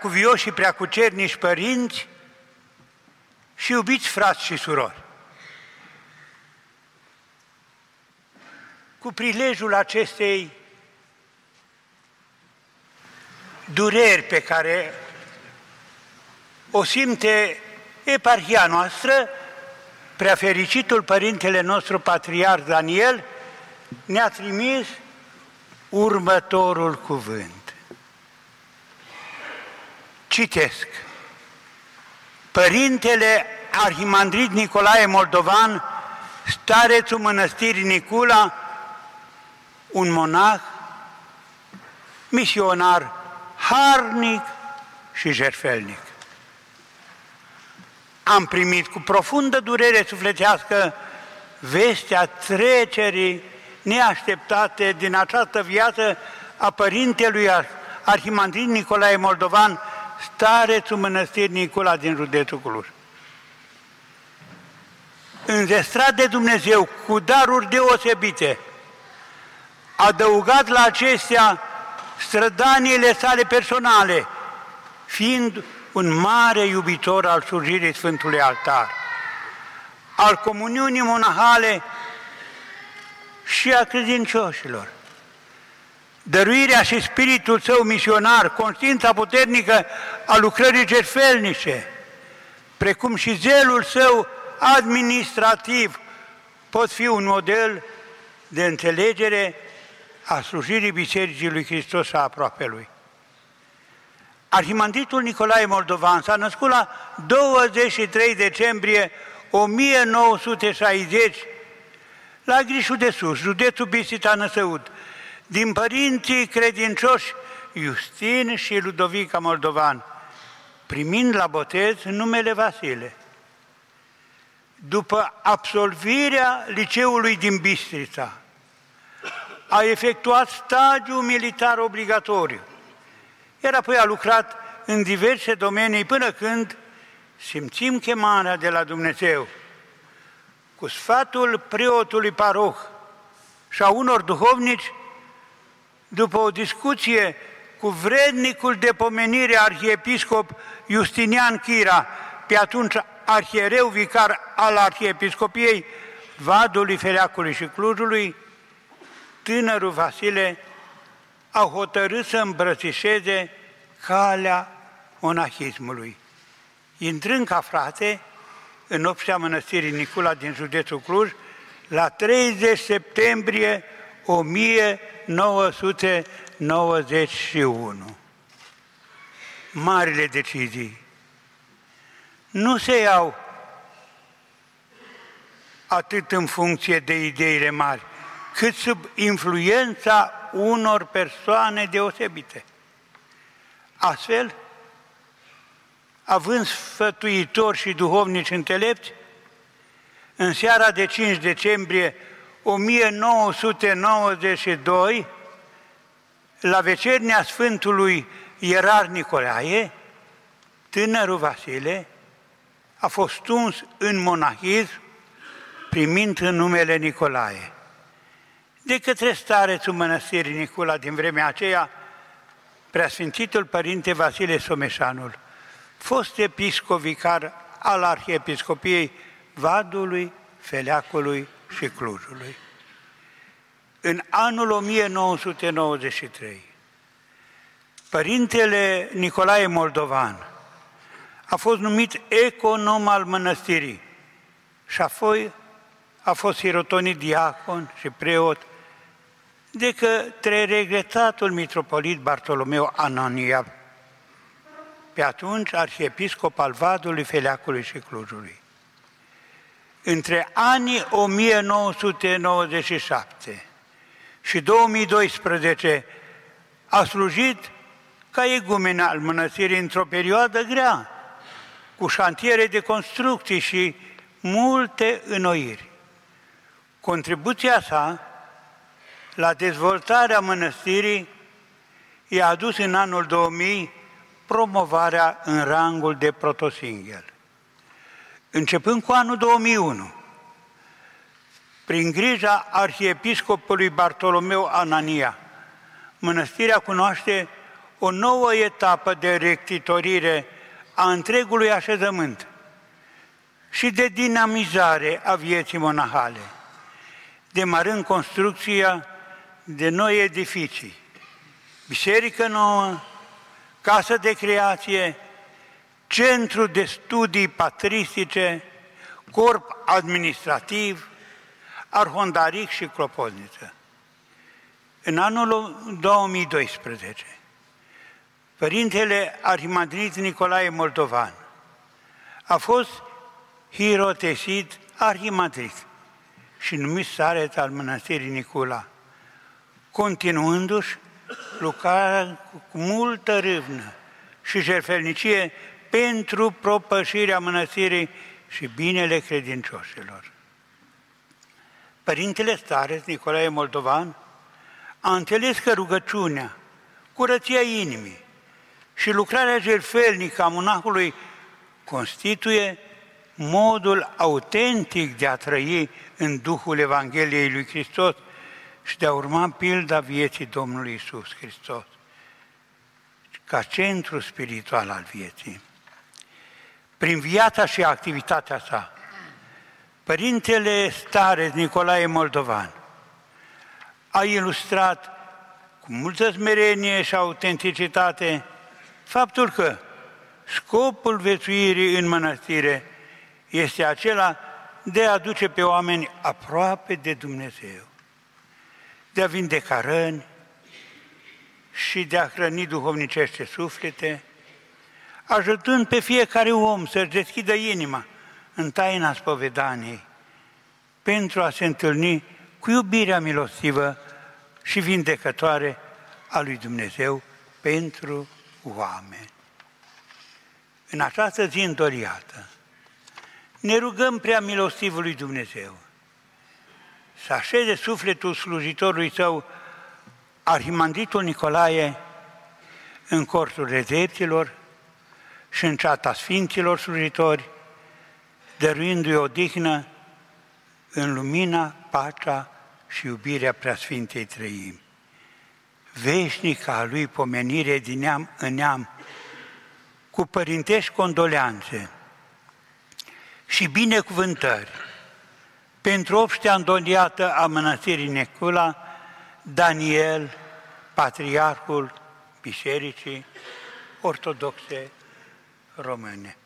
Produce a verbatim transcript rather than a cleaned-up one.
preacuvioși și preacucernici părinți și iubiți frați și surori. Cu prilejul acestei dureri pe care o simte eparhia noastră, preafericitul Părintele nostru Patriarh Daniel ne-a trimis următorul cuvânt. Citesc. Părintele Arhimandrit Nicolae Moldovan, starețul mănăstirii Nicula, un monah, misionar harnic și jertfelnic. Am primit cu profundă durere sufletească vestea trecerii neașteptate din această viață a Părintelui Arhimandrit Nicolae Moldovan, starețul mănăstirii Nicula din județul Cluj. Înzestrat de Dumnezeu cu daruri deosebite, adăugat la acestea strădaniile sale personale, fiind un mare iubitor al slujirii Sfântului Altar, al comuniunii monahale și a credincioșilor. Dăruirea și spiritul său misionar, conștiința puternică a lucrării jertfelnice, precum și zelul său administrativ, pot fi un model de înțelegere a slujirii Bisericii lui Hristos a aproapelui. Arhimandritul Nicolae Moldovan s-a născut la douăzeci și trei decembrie o mie nouă sute șaizeci la Grișul de Sus, județul Bistrița Năsăud, din părinții credincioși Iustin și Ludovica Moldovan, primind la botez numele Vasile. După absolvirea liceului din Bistrița, a efectuat stagiul militar obligatoriu, iar apoi a lucrat în diverse domenii până când simțim chemarea de la Dumnezeu. Cu sfatul preotului paroh și a unor duhovnici, după o discuție cu vrednicul de pomenire arhiepiscop Justinian Chira, pe atunci arhiereu vicar al arhiepiscopiei Vadului, Feleacului și Clujului, tânărul Vasile a hotărât să îmbrățișeze calea monahismului, intrând ca frate în obștea mănăstirii Nicula din județul Cluj la treizeci septembrie o mie nouă sute nouăzeci și unu. Marile decizii nu se iau atât în funcție de ideile mari, cât sub influența unor persoane deosebite. Astfel, având sfătuitori și duhovnici înțelepți, în seara de cinci decembrie o mie nouă sute nouăzeci și doi, la vecernia Sfântului Ierar Nicolae, tânărul Vasile a fost tuns în monahism, primind în numele Nicolae. De către starețul mănăstirii Nicula din vremea aceea, Preasfințitul Părinte Vasile Someșanul, fost episcop vicar al Arhiepiscopiei Vadului, Feleacului și Clujului. În anul o mie nouă sute nouăzeci și trei, Părintele Nicolae Moldovan a fost numit econom al mănăstirii și apoi a fost hirotonit diacon și preot de către regretatul mitropolit Bartolomeu Anania, pe atunci arhiepiscop al Vadului, Feleacului și Clujului. Între anii o mie nouă sute nouăzeci și șapte și două mii doisprezece a slujit ca egumen al mănăstirii într-o perioadă grea, cu șantiere de construcții și multe înnoiri. Contribuția sa la dezvoltarea mănăstirii i-a adus în anul două mii promovarea în rangul de protosinghel. Începând cu anul două mii unu, prin grija arhiepiscopului Bartolomeu Anania, mănăstirea cunoaște o nouă etapă de rectitorire a întregului așezământ și de dinamizare a vieții monahale, demarând construcția de noi edificii, biserică nouă, casă de creație, centru de studii patristice, corp administrativ, arhondaric și clopotniță. În anul două mii doisprezece, Părintele Arhimandrit Nicolae Moldovan a fost hirotesit arhimandrit și numit stareț al Mănăstirii Nicula, continuându-și lucrarea cu multă râvnă și jertfelnicie pentru propășirea mănăstirii și binele credincioșilor. Părintele stareț Nicolae Moldovan a înțeles că rugăciunea, curăția inimii și lucrarea jertfelnică a monahului constituie modul autentic de a trăi în Duhul Evangheliei lui Hristos și de a urma pilda vieții Domnului Iisus Hristos ca centru spiritual al vieții. Prin viața și activitatea sa, Părintele stareț Nicolae Moldovan a ilustrat cu multă smerenie și autenticitate faptul că scopul viețuirii în mănăstire este acela de a aduce pe oameni aproape de Dumnezeu, de a vindeca răni și de a hrăni duhovnicește suflete, ajutând pe fiecare om să-și deschidă inima în taina spovedaniei pentru a se întâlni cu iubirea milostivă și vindecătoare a lui Dumnezeu pentru oameni. În această zi îndoliată, ne rugăm prea milostivului Dumnezeu să așeze sufletul slujitorului său, Arhimandritul Nicolae, în corturile dreptilor și în ceata Sfinților slujitori, dăruindu-i odihnă în lumina, pacea și iubirea Preasfintei Trăimi. Veșnica a lui pomenire din neam în neam, cu părintești condoleanțe și binecuvântări pentru obștea îndoliată a Mănăstirii Nicula, Daniel, Patriarhul Bisericii Ortodoxe Române.